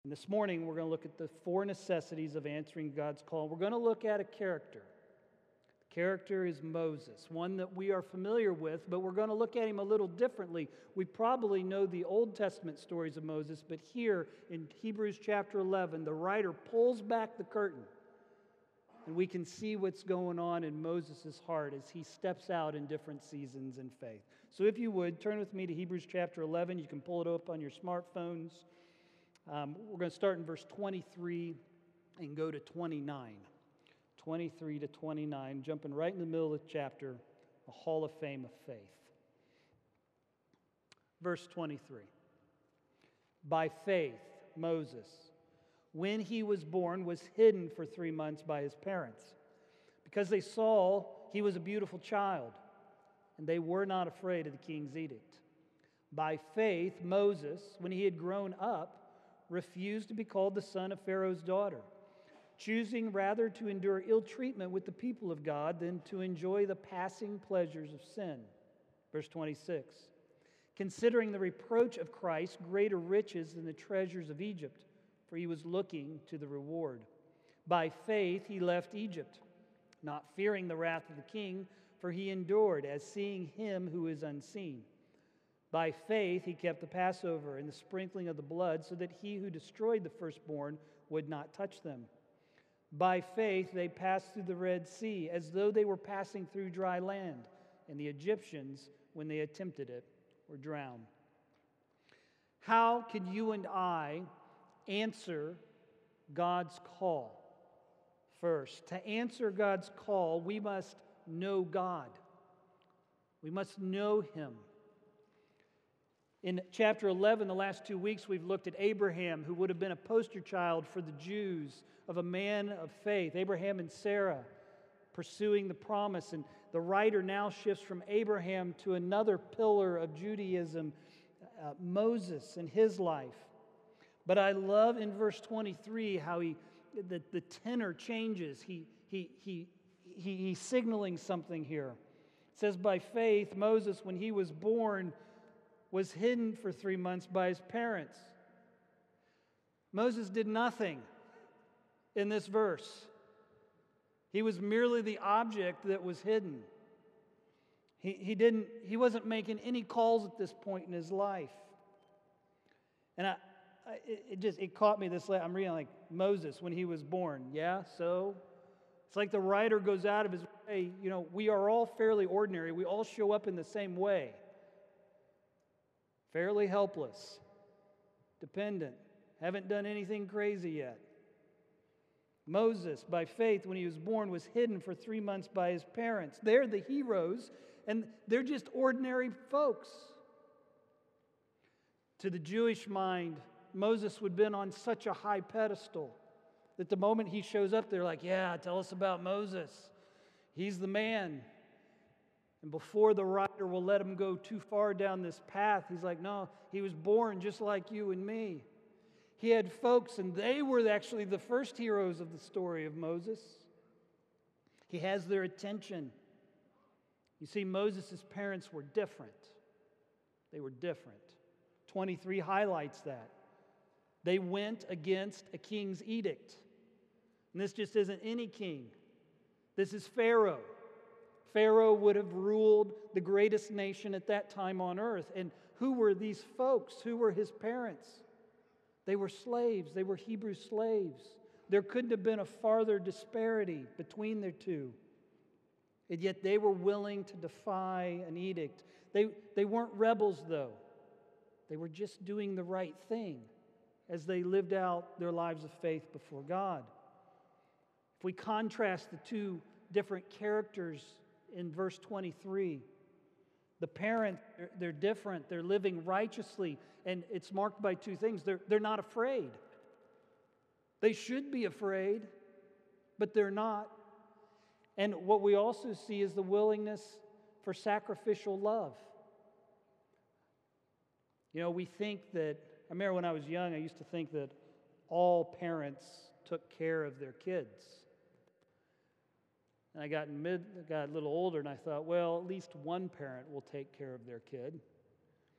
And this morning, we're going to look at the four necessities of answering God's call. We're going to look at a character. The character is Moses, one that we are familiar with, but we're going to look at him a little differently. We probably know the Old Testament stories of Moses, but here in Hebrews chapter 11, the writer pulls back the curtain, and we can see what's going on in Moses' heart as he steps out in different seasons in faith. So if you would, turn with me to Hebrews chapter 11. You can pull it up on your smartphones. We're going to start in verse 23 and go to 29. 23 to 29, jumping right in the middle of the chapter, a hall of fame of faith. Verse 23. By faith, Moses, when he was born, was hidden for 3 months by his parents, because they saw he was a beautiful child, and they were not afraid of the king's edict. By faith, Moses, when he had grown up, refused to be called the son of Pharaoh's daughter, choosing rather to endure ill treatment with the people of God than to enjoy the passing pleasures of sin. Verse 26. Considering the reproach of Christ greater riches than the treasures of Egypt, for he was looking to the reward. By faith he left Egypt, not fearing the wrath of the king, for he endured as seeing him who is unseen. By faith he kept the Passover and the sprinkling of the blood, so that he who destroyed the firstborn would not touch them. By faith they passed through the Red Sea, as though they were passing through dry land, and the Egyptians, when they attempted it, were drowned. How can you and I answer God's call? First, to answer God's call, we must know God. We must know Him. In chapter 11, the last 2 weeks, we've looked at Abraham, who would have been a poster child for the Jews of a man of faith. Abraham and Sarah pursuing the promise. And the writer now shifts from Abraham to another pillar of Judaism, Moses and his life. But I love in verse 23 how the tenor changes. He's signaling something here. It says, by faith, Moses, when he was born, was hidden for 3 months by his parents. Moses did nothing in this verse. He was merely the object that was hidden. He wasn't making any calls at this point in his life. And it caught me I'm reading like Moses when he was born. Yeah, so it's like the writer goes out of his way. We are all fairly ordinary. We all show up in the same way. Fairly helpless, dependent, haven't done anything crazy yet. Moses, by faith, when he was born, was hidden for 3 months by his parents. They're the heroes, and they're just ordinary folks. To the Jewish mind, Moses would have been on such a high pedestal that the moment he shows up, they're like, yeah, tell us about Moses. He's the man. And before the writer will let him go too far down this path, he's like, no, he was born just like you and me. He had folks, and they were actually the first heroes of the story of Moses. He has their attention. You see, Moses' parents were different. They were different. 23 highlights that. They went against a king's edict. And this just isn't any king. This is Pharaoh. Pharaoh would have ruled the greatest nation at that time on earth. And who were these folks? Who were his parents? They were slaves. They were Hebrew slaves. There couldn't have been a farther disparity between the two. And yet they were willing to defy an edict. They weren't rebels, though. They were just doing the right thing as they lived out their lives of faith before God. If we contrast the two different characters in verse 23, the parents, they're different. They're living righteously, and it's marked by two things. They're not afraid. They should be afraid, but they're not. And what we also see is the willingness for sacrificial love. We think that, I remember when I was young, I used to think that all parents took care of their kids. And I got a little older, and I thought, well, at least one parent will take care of their kid.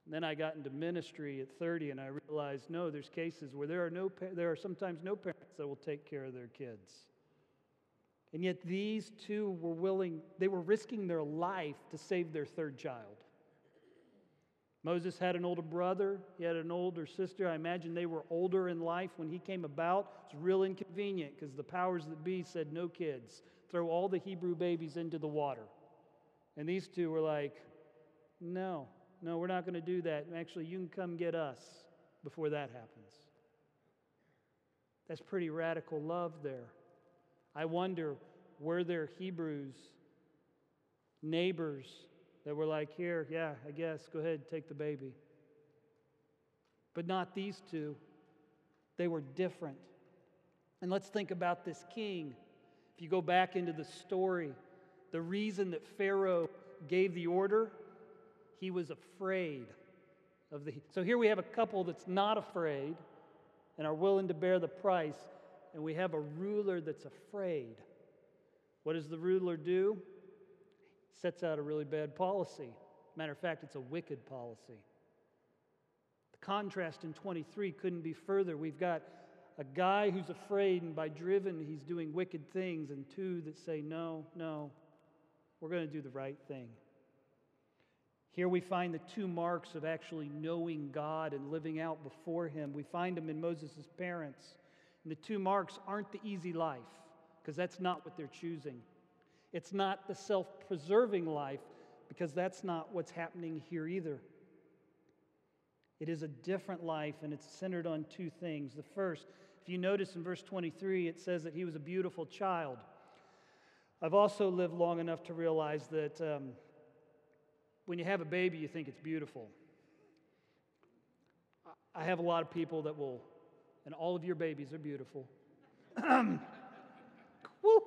Then I got into ministry at 30, and I realized, no, there's cases where there are sometimes no parents that will take care of their kids. And yet these two they were risking their life to save their third child. Moses had an older brother, he had an older sister. I imagine they were older in life when he came about. It's real inconvenient because the powers that be said, no kids, throw all the Hebrew babies into the water. And these two were like, no, we're not going to do that. Actually, you can come get us before that happens. That's pretty radical love there. I wonder, were there Hebrews, neighbors, that were like, here, yeah, I guess, go ahead, take the baby. But not these two. They were different. And let's think about this king. If you go back into the story, the reason that Pharaoh gave the order, he was afraid of the... So here we have a couple that's not afraid and are willing to bear the price, and we have a ruler that's afraid. What does the ruler do? Sets out a really bad policy. Matter of fact, it's a wicked policy. The contrast in 23 couldn't be further. We've got a guy who's afraid, and by driven, he's doing wicked things, and two that say, no, we're going to do the right thing. Here we find the two marks of actually knowing God and living out before Him. We find them in Moses' parents. And the two marks aren't the easy life, because that's not what they're choosing. It's not the self-preserving life, because that's not what's happening here either. It is a different life, and it's centered on two things. The first, if you notice in verse 23, it says that he was a beautiful child. I've also lived long enough to realize that when you have a baby, you think it's beautiful. I have a lot of people that will, and all of your babies are beautiful. Woo!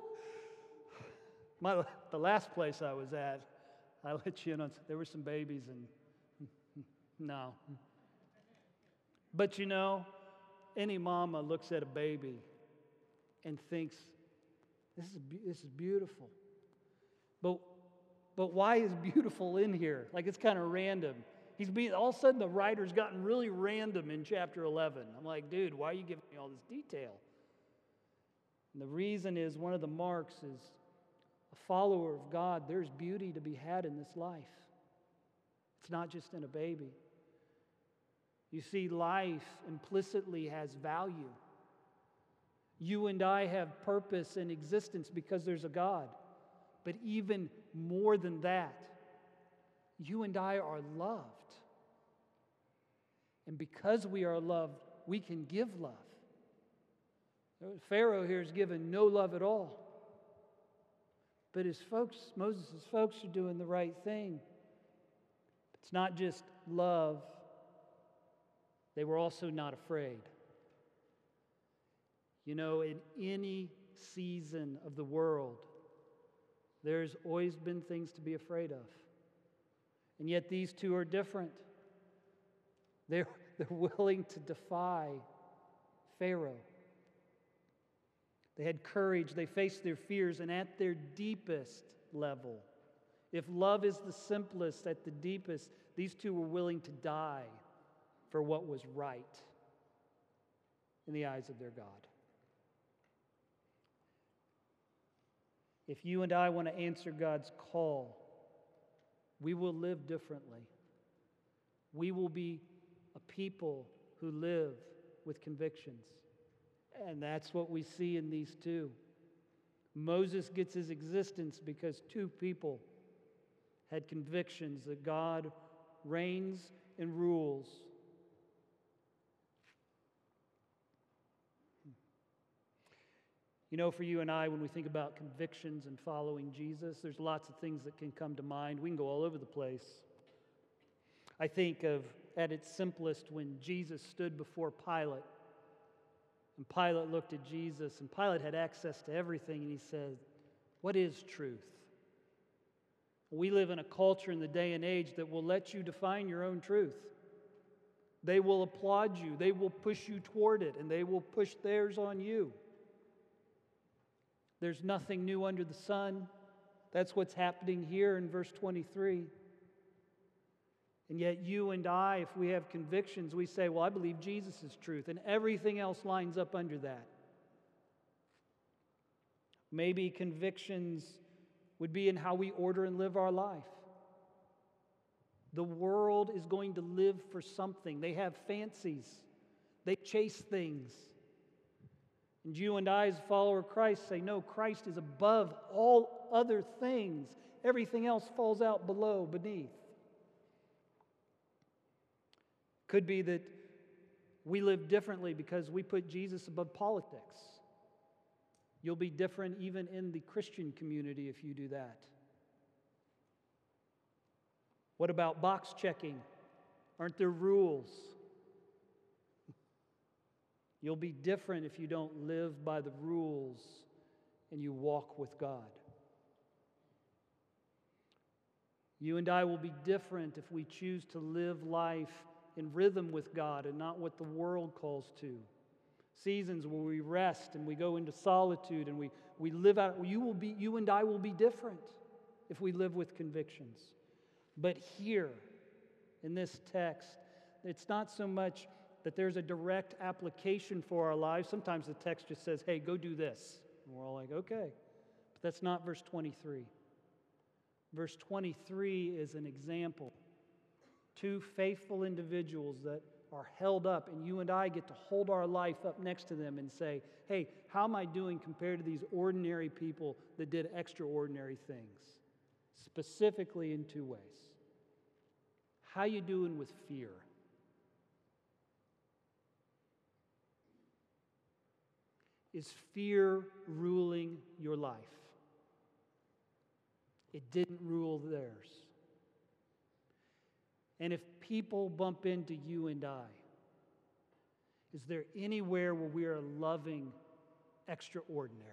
The last place I was at, I let you in on, there were some babies and no. But you know, any mama looks at a baby and thinks, this is beautiful. But why is beautiful in here? Like it's kind of random. All of a sudden the writer's gotten really random in chapter 11. I'm like, dude, why are you giving me all this detail? And the reason is one of the marks is a follower of God, there's beauty to be had in this life. It's not just in a baby. You see, life implicitly has value. You and I have purpose and existence because there's a God. But even more than that, you and I are loved. And because we are loved, we can give love. Pharaoh here is given no love at all. But Moses' folks are doing the right thing. It's not just love. They were also not afraid. You know, in any season of the world, there's always been things to be afraid of. And yet these two are different. They're willing to defy Pharaoh. They had courage, they faced their fears, and at their deepest level, if love is the simplest, at the deepest, these two were willing to die for what was right in the eyes of their God. If you and I want to answer God's call, we will live differently. We will be a people who live with convictions. And that's what we see in these two. Moses gets his existence because two people had convictions that God reigns and rules. You know, for you and I, when we think about convictions and following Jesus, there's lots of things that can come to mind. We can go all over the place. I think of, at its simplest, when Jesus stood before Pilate. And Pilate looked at Jesus, and Pilate had access to everything, and he said, what is truth? We live in a culture in the day and age that will let you define your own truth. They will applaud you, they will push you toward it, and they will push theirs on you. There's nothing new under the sun. That's what's happening here in verse 23. And yet you and I, if we have convictions, we say, well, I believe Jesus is truth, and everything else lines up under that. Maybe convictions would be in how we order and live our life. The world is going to live for something. They have fancies. They chase things. And you and I, as a follower of Christ, say, no, Christ is above all other things. Everything else falls out below, beneath. Could be that we live differently because we put Jesus above politics. You'll be different even in the Christian community if you do that. What about box checking? Aren't there rules? You'll be different if you don't live by the rules and you walk with God. You and I will be different if we choose to live life in rhythm with God and not what the world calls to. Seasons where we rest and we go into solitude and we live out. You and I will be different if we live with convictions. But here, in this text, it's not so much that there's a direct application for our lives. Sometimes the text just says, hey, go do this. And we're all like, okay. But that's not verse 23. Verse 23 is an example. Two faithful individuals that are held up, and you and I get to hold our life up next to them and say, hey, how am I doing compared to these ordinary people that did extraordinary things? Specifically in two ways. How you doing with fear? Is fear ruling your life? It didn't rule theirs. And if people bump into you and I, is there anywhere where we are loving extraordinary?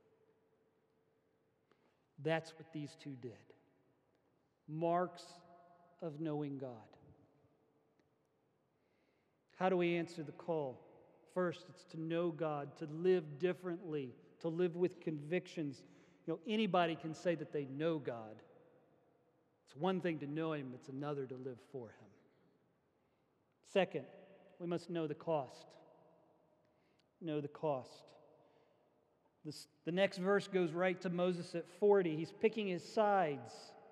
That's what these two did. Marks of knowing God. How do we answer the call? First, it's to know God, to live differently, to live with convictions. Anybody can say that they know God. It's one thing to know Him, it's another to live for Him. Second, we must know the cost. Know the cost. The next verse goes right to Moses at 40. He's picking his sides.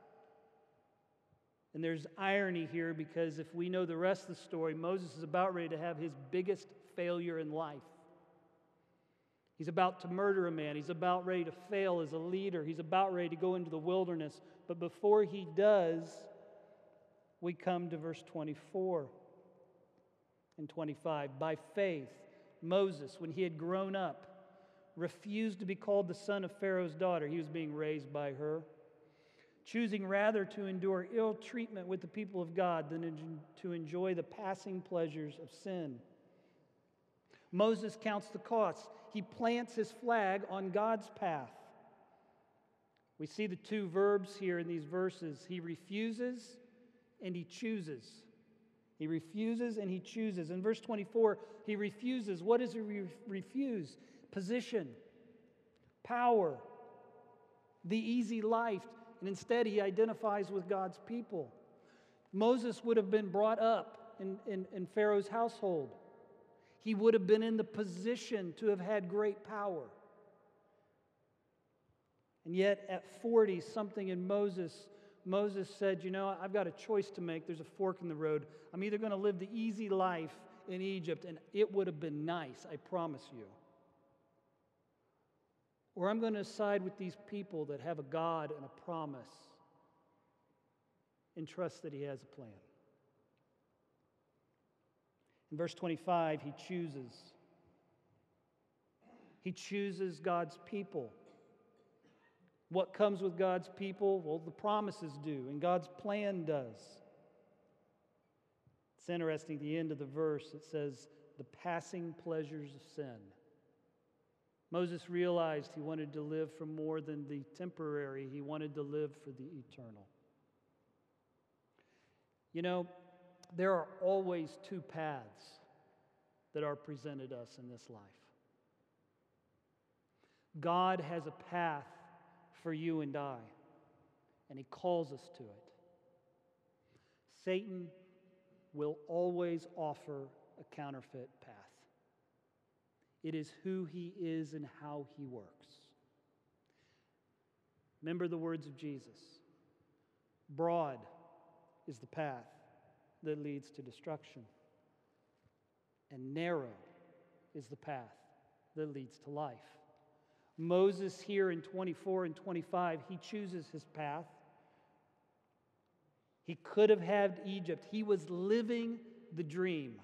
And there's irony here because if we know the rest of the story, Moses is about ready to have his biggest failure in life. He's about to murder a man. He's about ready to fail as a leader. He's about ready to go into the wilderness. But before he does, we come to verse 24 and 25. By faith, Moses, when he had grown up, refused to be called the son of Pharaoh's daughter. He was being raised by her, choosing rather to endure ill treatment with the people of God than to enjoy the passing pleasures of sin. Moses counts the cost. He plants his flag on God's path. We see the two verbs here in these verses. He refuses and he chooses. He refuses and he chooses. In verse 24, he refuses. What does he refuse? Position, power, the easy life. And instead, he identifies with God's people. Moses would have been brought up in Pharaoh's household. He would have been in the position to have had great power. And yet, at 40, something in Moses said, I've got a choice to make. There's a fork in the road. I'm either going to live the easy life in Egypt, and it would have been nice, I promise you. Or I'm going to side with these people that have a God and a promise and trust that He has a plan. In verse 25, he chooses. He chooses God's people. What comes with God's people? Well, the promises do, and God's plan does. It's interesting, the end of the verse, it says, the passing pleasures of sin. Moses realized he wanted to live for more than the temporary. He wanted to live for the eternal. There are always two paths that are presented us in this life. God has a path for you and I, and He calls us to it. Satan will always offer a counterfeit path. It is who he is and how he works. Remember the words of Jesus. Broad is the path that leads to destruction, and narrow is the path that leads to life. Moses here in 24 and 25, he chooses his path. He could have had Egypt. He was living the dream.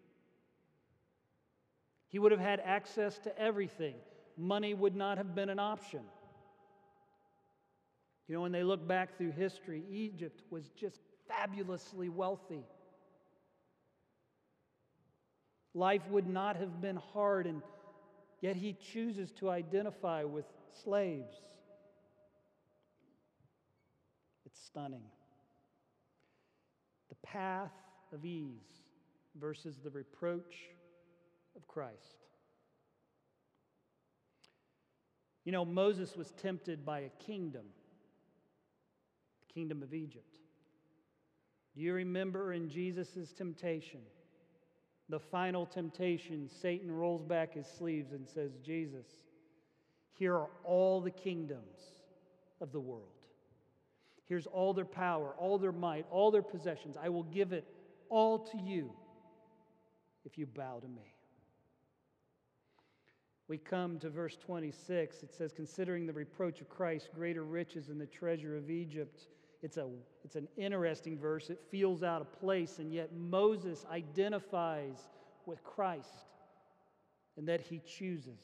He would have had access to everything. Money would not have been an option. You know, when they look back through history, Egypt was just fabulously wealthy. Life would not have been hard, and yet he chooses to identify with slaves. It's stunning. The path of ease versus the reproach of Christ. You know, Moses was tempted by a kingdom, the kingdom of Egypt. Do you remember in Jesus' temptation, the final temptation, Satan rolls back his sleeves and says, Jesus, here are all the kingdoms of the world. Here's all their power, all their might, all their possessions. I will give it all to you if you bow to me. We come to verse 26. It says, considering the reproach of Christ, greater riches than the treasure of Egypt. It's an interesting verse. It feels out of place, and yet Moses identifies with Christ and that he chooses.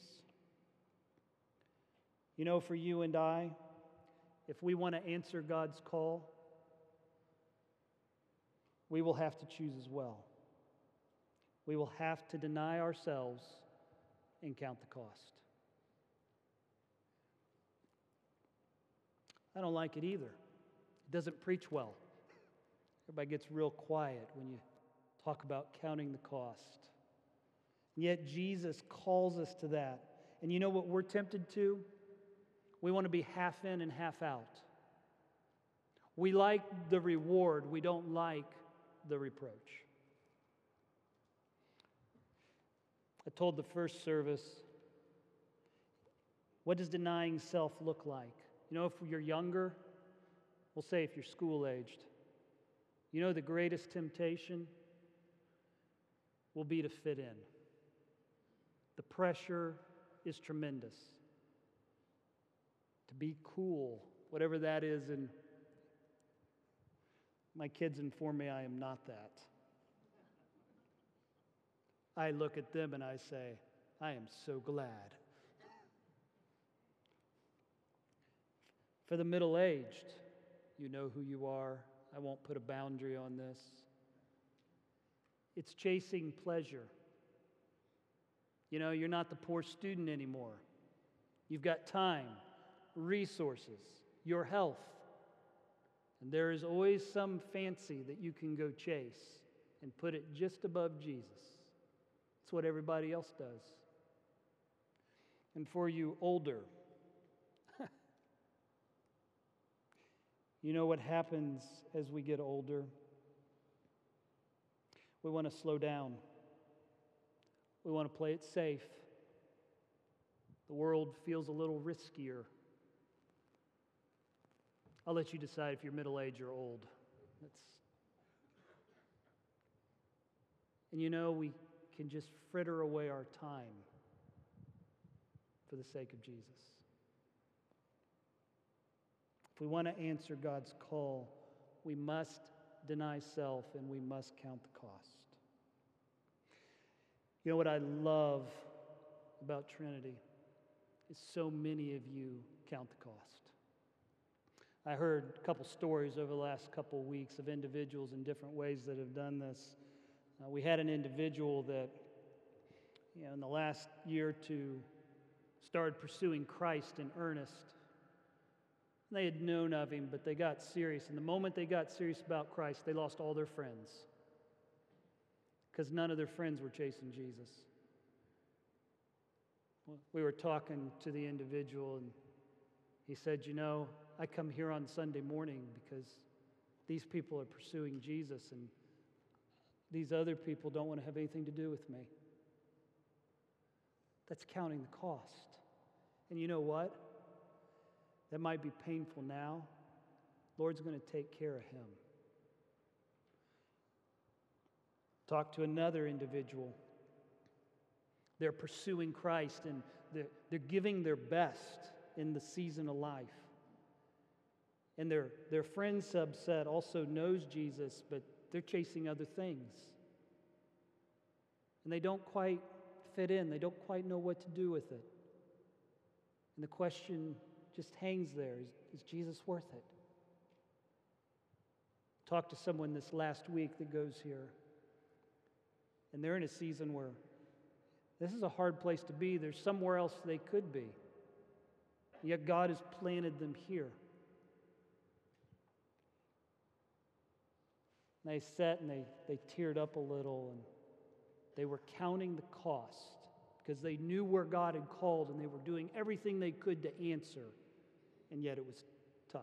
You know, for you and I, if we want to answer God's call, we will have to choose as well. We will have to deny ourselves and count the cost. I don't like it either. It doesn't preach well. Everybody gets real quiet when you talk about counting the cost. And yet Jesus calls us to that. And you know what we're tempted to? We want to be half in and half out. We like the reward. We don't like the reproach. I told the first service, what does denying self look like? You know, if you're younger, we'll say if you're school-aged, you know the greatest temptation will be to fit in. The pressure is tremendous. To be cool, whatever that is, and my kids inform me I am not that. I look at them and I say, I am so glad. For the middle-aged, you know who you are. I won't put a boundary on this. It's chasing pleasure. You know, you're not the poor student anymore. You've got time, resources, your health. And there is always some fancy that you can go chase and put it just above Jesus. It's what everybody else does. And for you older, you know what happens as we get older? We want to slow down. We want to play it safe. The world feels a little riskier. I'll let you decide if you're middle-aged or old. And you know, we can just fritter away our time for the sake of Jesus. If we want to answer God's call, we must deny self and we must count the cost. You know what I love about Trinity is so many of you count the cost. I heard a couple stories over the last couple of weeks of individuals in different ways that have done this. We had an individual that, in the last year or two, started pursuing Christ in earnest. They had known of him, but they got serious. And the moment they got serious about Christ, they lost all their friends because none of their friends were chasing Jesus. We were talking to the individual, and he said, I come here on Sunday morning because these people are pursuing Jesus, and these other people don't want to have anything to do with me. That's counting the cost. And you know what? That might be painful now. Lord's going to take care of him. Talk to another individual. They're pursuing Christ, and they're giving their best in the season of life. And their friend subset also knows Jesus, but they're chasing other things. And they don't quite fit in. They don't quite know what to do with it. And the question just hangs there. Is Jesus worth it? Talked to someone this last week that goes here. And they're in a season where this is a hard place to be. There's somewhere else they could be. Yet God has planted them here. And they sat and they teared up a little, and they were counting the cost because they knew where God had called, and they were doing everything they could to answer, and yet it was tough.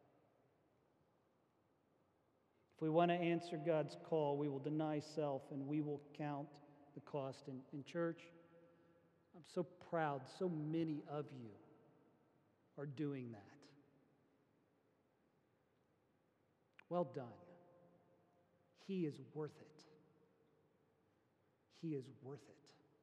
If we want to answer God's call, we will deny self and we will count the cost. In church, I'm so proud so many of you are doing that. Well done. He is worth it. He is worth it.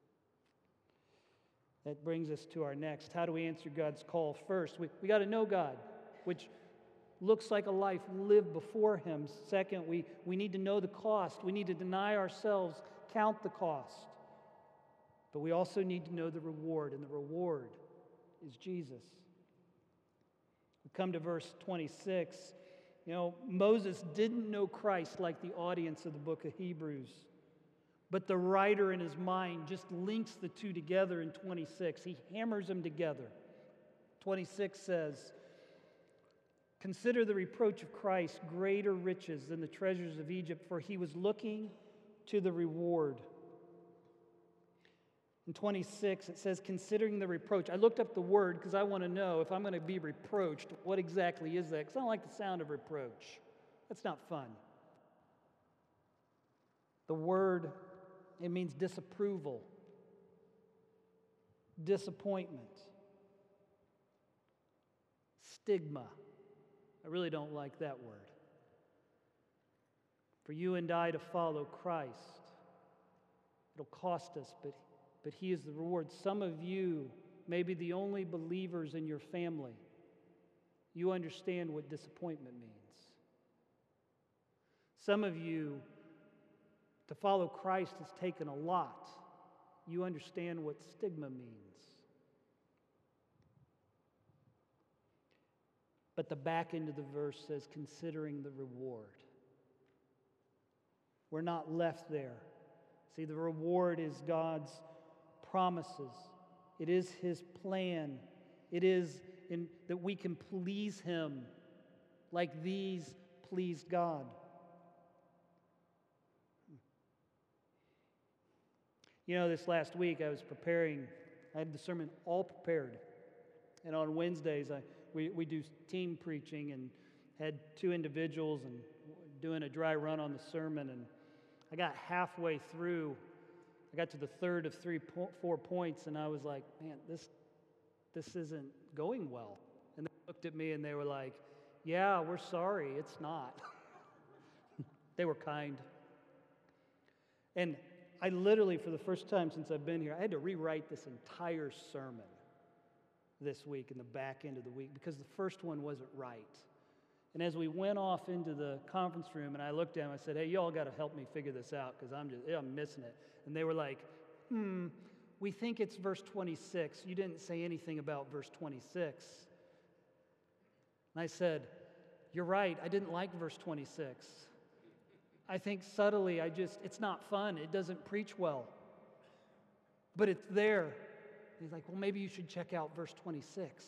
That brings us to our next. How do we answer God's call? First, we got to know God, which looks like a life lived before Him. Second, we need to know the cost. We need to deny ourselves, count the cost. But we also need to know the reward, and the reward is Jesus. We come to verse 26. You know, Moses didn't know Christ like the audience of the book of Hebrews. But the writer in his mind just links the two together in 26. He hammers them together. 26 says, "Consider the reproach of Christ greater riches than the treasures of Egypt, for he was looking to the reward." In 26, it says, "Considering the reproach." I looked up the word because I want to know if I'm going to be reproached, what exactly is that? Because I don't like the sound of reproach. That's not fun. The word, it means disapproval, disappointment, stigma. I really don't like that word. For you and I to follow Christ, it'll cost us, but He is the reward. Some of you may be the only believers in your family. You understand what disappointment means. Some of you, to follow Christ has taken a lot. You understand what stigma means. But the back end of the verse says, considering the reward. We're not left there. See, the reward is God's promises. It is His plan. It is that we can please Him like these pleased God. You know, this last week I was preparing. I had the sermon all prepared. And on Wednesdays, we do team preaching, and had two individuals and doing a dry run on the sermon. And I got halfway through. I got to the third of 4 points, and I was like, man, this isn't going well. And they looked at me and they were like, yeah, we're sorry, it's not. They were kind. And I literally, for the first time since I've been here, I had to rewrite this entire sermon this week in the back end of the week because the first one wasn't right. And as we went off into the conference room and I looked down, I said, hey, y'all got to help me figure this out because I'm missing it. And they were like, we think it's verse 26. You didn't say anything about verse 26. And I said, you're right, I didn't like verse 26. I think subtly, it's not fun. It doesn't preach well. But it's there. And he's like, well, maybe you should check out verse 26.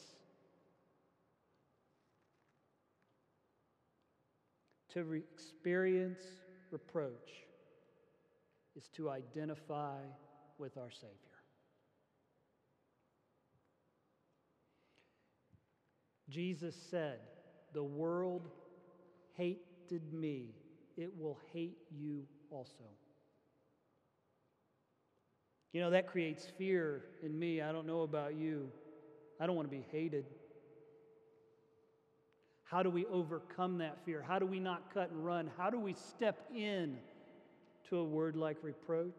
To experience reproach is to identify with our Savior. Jesus said, the world hates hated me, it will hate you also. You know, that creates fear in me. I don't know about you. I don't want to be hated. How do we overcome that fear? How do we not cut and run? How do we step in to a word like reproach?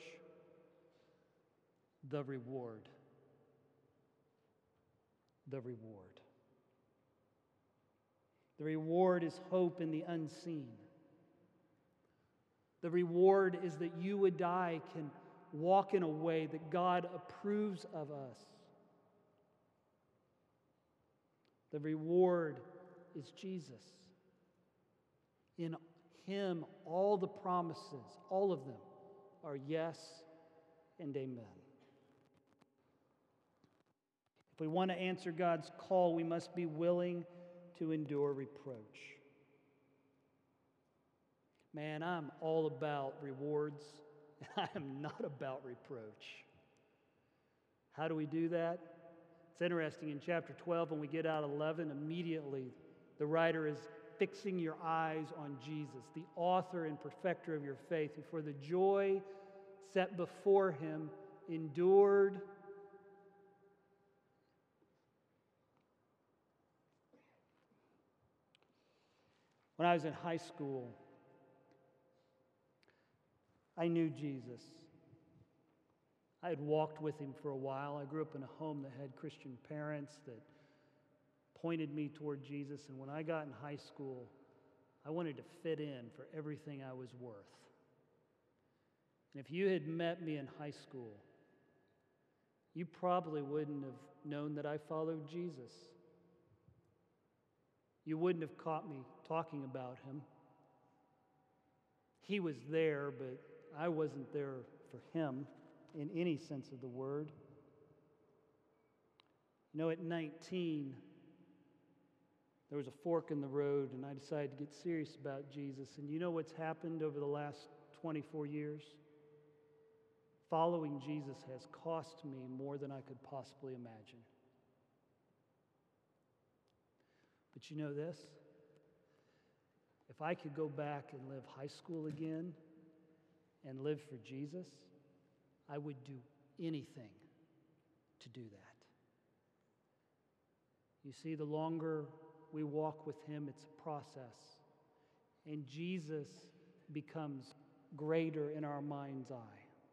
The reward. The reward. The reward is hope in the unseen. The reward is that you and I can walk in a way that God approves of us. The reward is Jesus. In Him, all the promises, all of them, are yes and amen. If we want to answer God's call, we must be willing to endure reproach. Man, I'm all about rewards, and I am not about reproach. How do we do that? It's interesting. In chapter 12, when we get out 11, immediately the writer is fixing your eyes on Jesus, the author and perfecter of your faith, who for the joy set before him endured When I was in high school, I knew Jesus. I had walked with him for a while. I grew up in a home that had Christian parents that pointed me toward Jesus. And when I got in high school, I wanted to fit in for everything I was worth. And if you had met me in high school, you probably wouldn't have known that I followed Jesus. You wouldn't have caught me talking about him. He was there, but I wasn't there for him in any sense of the word. You know, at 19, there was a fork in the road, and I decided to get serious about Jesus. And you know what's happened over the last 24 years? Following Jesus has cost me more than I could possibly imagine. But you know this? If I could go back and live high school again and live for Jesus, I would do anything to do that. You see, the longer we walk with him, it's a process. And Jesus becomes greater in our mind's eye.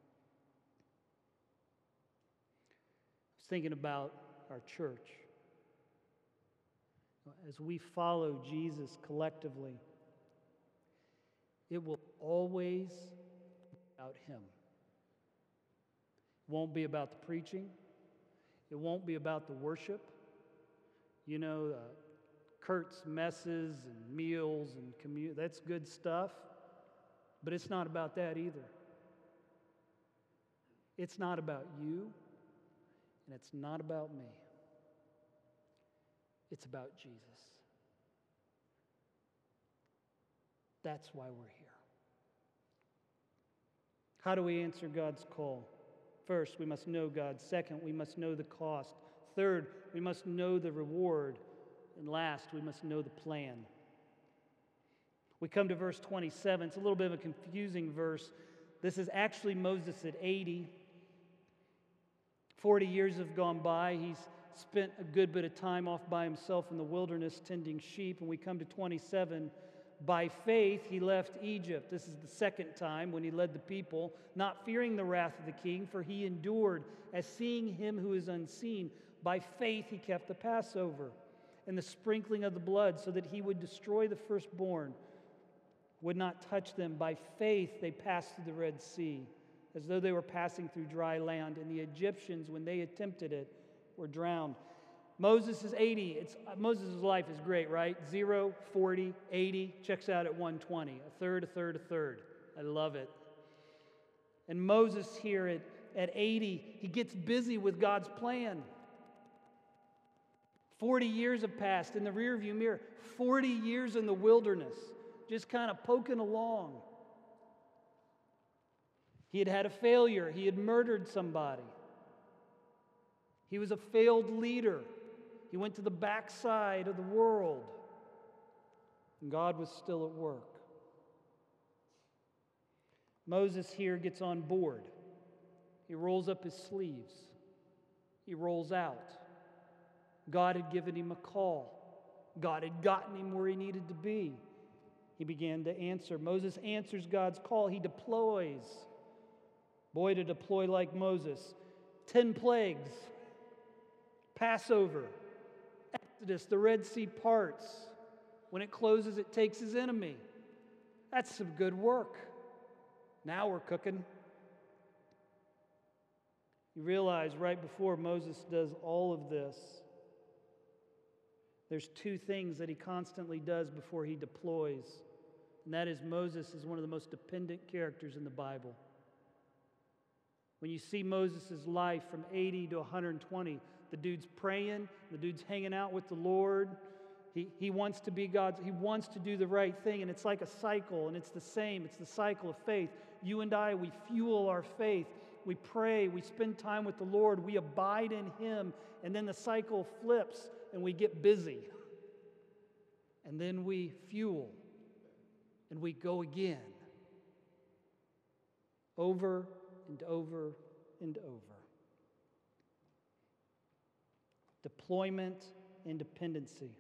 I was thinking about our church. As we follow Jesus collectively, it will always be about him. It won't be about the preaching. It won't be about the worship. You know, Kurt's messes and meals and that's good stuff. But it's not about that either. It's not about you, and it's not about me. It's about Jesus. That's why we're here. How do we answer God's call? First, we must know God. Second, we must know the cost. Third, we must know the reward. And last, we must know the plan. We come to verse 27. It's a little bit of a confusing verse. This is actually Moses at 80. 40 years have gone by. He's spent a good bit of time off by himself in the wilderness tending sheep. And we come to 27. By faith, he left Egypt. This is the second time when he led the people, not fearing the wrath of the king, for he endured as seeing him who is unseen. By faith, he kept the Passover and the sprinkling of the blood so that he would destroy the firstborn, would not touch them. By faith, they passed through the Red Sea as though they were passing through dry land. And the Egyptians, when they attempted it, were drowned. Moses is 80. Moses' life is great, right? 0, 40, 80, checks out at 120. A third, a third, a third. I love it. And Moses here at 80, he gets busy with God's plan. 40 years have passed in the rearview mirror. 40 years in the wilderness, just kind of poking along. He had had a failure. He had murdered somebody. He was a failed leader. He went to the backside of the world. And God was still at work. Moses here gets on board. He rolls up his sleeves. He rolls out. God had given him a call. God had gotten him where he needed to be. He began to answer. Moses answers God's call. He deploys. Boy, to deploy like Moses. 10 plagues. Passover. Exodus, the Red Sea parts. When it closes, it takes his enemy. That's some good work. Now we're cooking. You realize right before Moses does all of this, there's two things that he constantly does before he deploys. And that is, Moses is one of the most dependent characters in the Bible. When you see Moses' life from 80 to 120, the dude's praying, the dude's hanging out with the Lord. He wants to be God's, he wants to do the right thing, and it's like a cycle, and it's the same. It's the cycle of faith. You and I, we fuel our faith. We pray, we spend time with the Lord, we abide in Him, and then the cycle flips, and we get busy. And then we fuel, and we go again. Over and over and over. Deployment and dependency.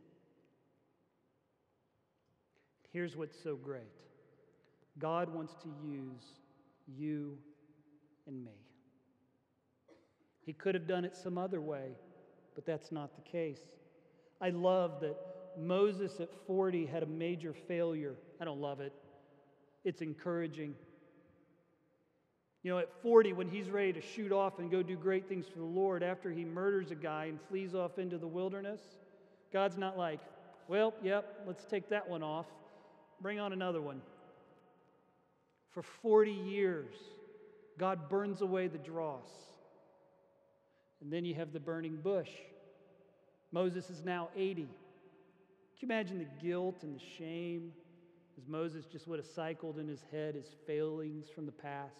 Here's what's so great. God wants to use you and me. He could have done it some other way, but that's not the case. I love that Moses at 40 had a major failure. I don't love it. It's encouraging. You know, at 40, when he's ready to shoot off and go do great things for the Lord, after he murders a guy and flees off into the wilderness, God's not like, well, yep, let's take that one off. Bring on another one. For 40 years, God burns away the dross. And then you have the burning bush. Moses is now 80. Can you imagine the guilt and the shame as Moses just would have cycled in his head his failings from the past?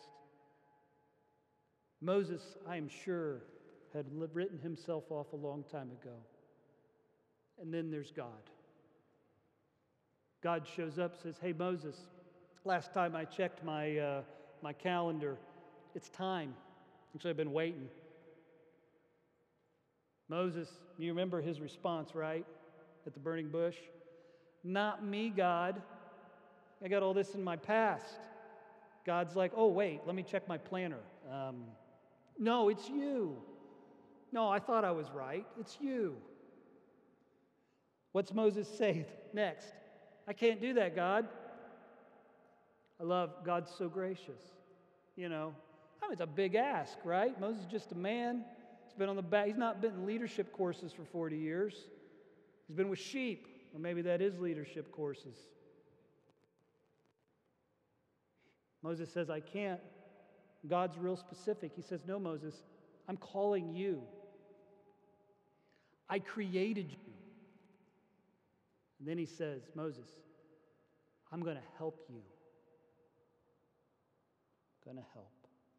Moses, I am sure, had written himself off a long time ago. And then there's God. God shows up, says, hey, Moses, last time I checked my calendar, it's time. Actually, I've been waiting. Moses, you remember his response, right? At the burning bush? Not me, God. I got all this in my past. God's like, oh, wait, let me check my planner. No, it's you. No, I thought I was right. It's you. What's Moses say next? I can't do that, God. I love God's so gracious. You know, I mean, it's a big ask, right? Moses is just a man. He's been on the back. He's not been in leadership courses for 40 years. He's been with sheep, or maybe that is leadership courses. Moses says, I can't. God's real specific. He says, no, Moses, I'm calling you. I created you. And then he says, Moses, I'm going to help you. Going to help.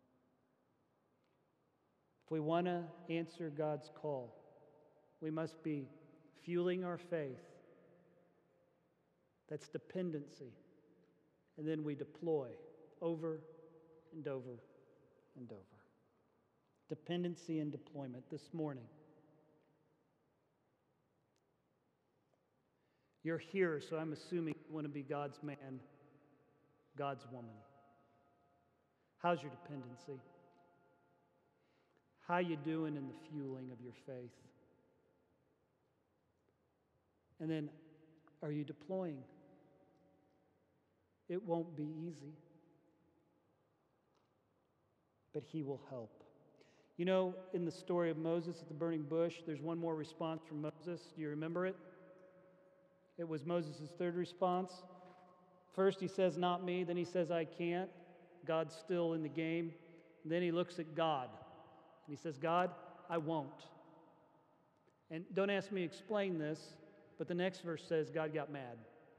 If we want to answer God's call, we must be fueling our faith. That's dependency. And then we deploy over and over and over. Dependency and deployment this morning. You're here, so I'm assuming you want to be God's man, God's woman. How's your dependency? How you doing in the fueling of your faith? And then, are you deploying? It won't be easy, but He will help. You know, in the story of Moses at the burning bush, there's one more response from Moses. Do you remember it? It was Moses' third response. First he says, not me. Then he says, I can't. God's still in the game. And then he looks at God. And he says, God, I won't. And don't ask me to explain this, but the next verse says God got mad.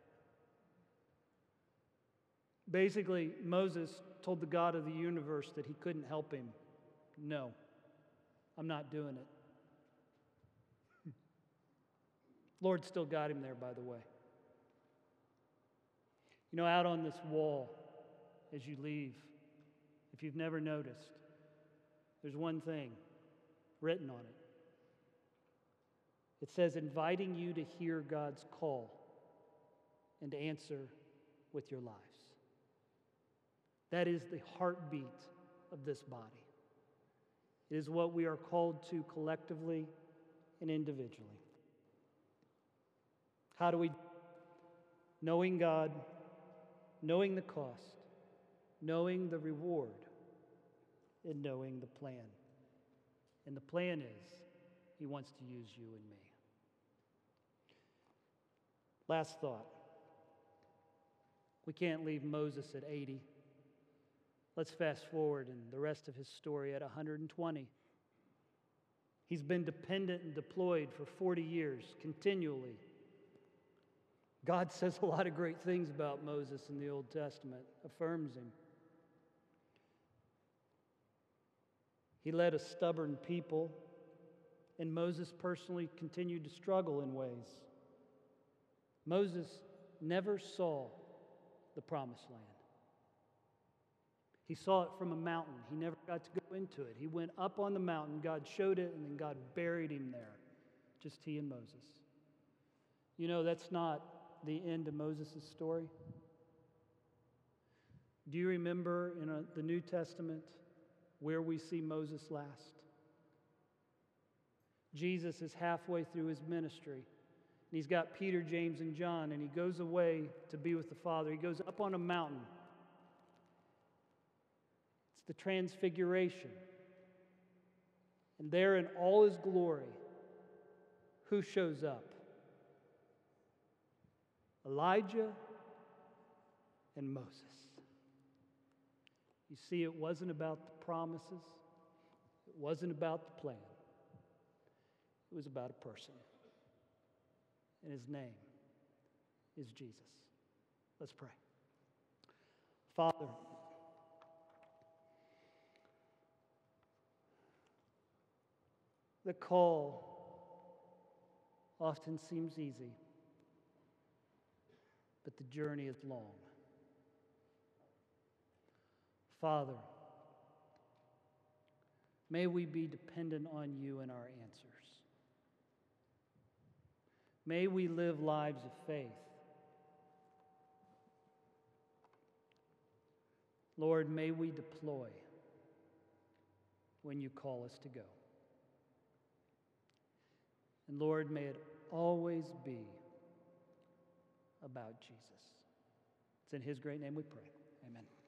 Basically, Moses told the God of the universe that he couldn't help him. No, I'm not doing it. Lord still got him there, by the way. You know, out on this wall, as you leave, If you've never noticed, there's one thing written on it. It says, inviting you to hear God's call and to answer with your lives. That is the heartbeat of this body. It is what we are called to collectively and individually. How do we? Knowing God, knowing the cost, knowing the reward, and knowing the plan. And the plan is, He wants to use you and me. Last thought. We can't leave Moses at 80. Let's fast forward in the rest of his story at 120. He's been dependent and deployed for 40 years, continually. God says a lot of great things about Moses in the Old Testament, affirms him. He led a stubborn people, and Moses personally continued to struggle in ways. Moses never saw the promised land. He saw it from a mountain. He never got to go into it. He went up on the mountain, God showed it, and then God buried him there. Just he and Moses. You know, that's not the end of Moses' story. Do you remember in the New Testament where we see Moses last? Jesus is halfway through his ministry. And he's got Peter, James, and John, and he goes away to be with the Father. He goes up on a mountain. It's the Transfiguration. And there in all his glory, who shows up? Elijah and Moses. You see, it wasn't about the promises. It wasn't about the plan. It was about a person. And his name is Jesus. Let's pray. Father, the call often seems easy, but the journey is long. Father, may we be dependent on you in our answers. May we live lives of faith. Lord, may we deploy when you call us to go. And Lord, may it always be about Jesus. It's in his great name we pray. Amen.